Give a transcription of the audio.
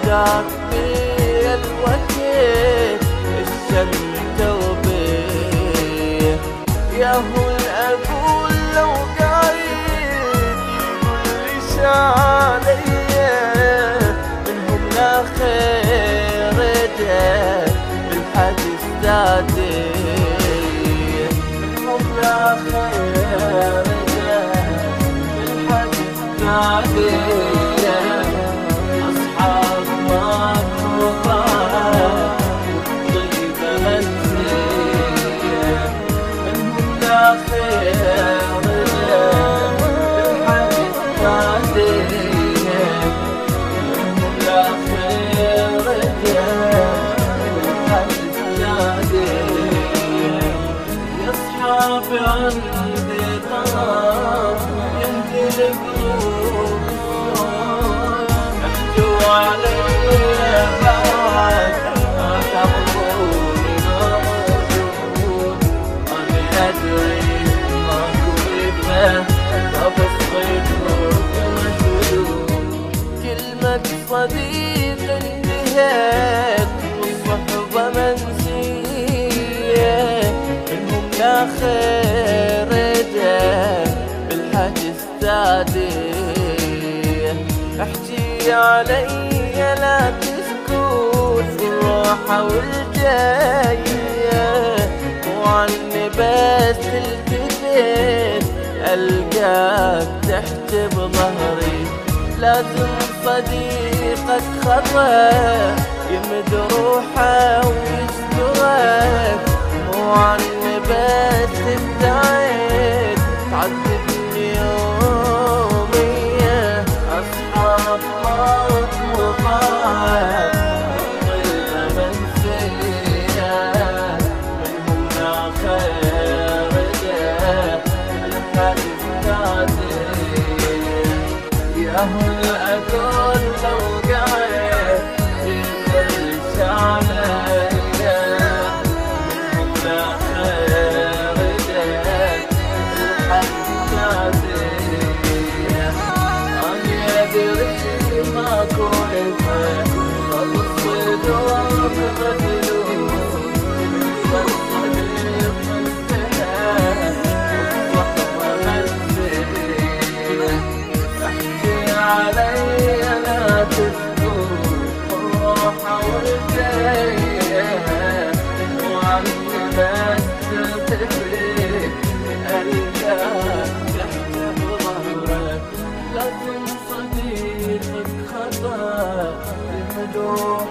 دار بي الوقت الشمت وبيه. يا هو الأقول لو قايد يقول عليا منهم لا خير ده بالحديث دادي، منهم لا خير ده بالحديث دادي. أصحاب ما تطاع طيبة منسية، منهم لا خير ده بالحديث دادي، منهم لا خير ده بالحديث دادي. يا أصحابي عندي طرف يهدي القلوب، احجوا علي بعد ما تاخذوني موجود. أنا أدري ماكو إبنة طب الصيد مجهود. كلمة صديق انتهت والصحبة منسية، منهم لا خير ده بالحديث دادي. احكي علي لا تسكت في الروحة والجاية، وعني بس تلتفت ألقاك تحت بظهري. لازم صديقك خطأ يمد روحه ويسترك، وعني بس تبتعد تعذبني يوميا. أصحاب موت وطاعة طيبة منسية، منهم لا خير ده بالحديث دادي. يا هو الأقول لو قاعد يقلش عليا منهم لا خير ده بالحديث دادي. أنا أدري ماكو إبنة طب الصيد مجهود. والصديق منتهى والصحبة منسية، احكي علي لا تسكت الروحة والجاية، وعني بس تلتفت ألقاك تحت بظهرك. لازم صديقك خطأ يمد روحه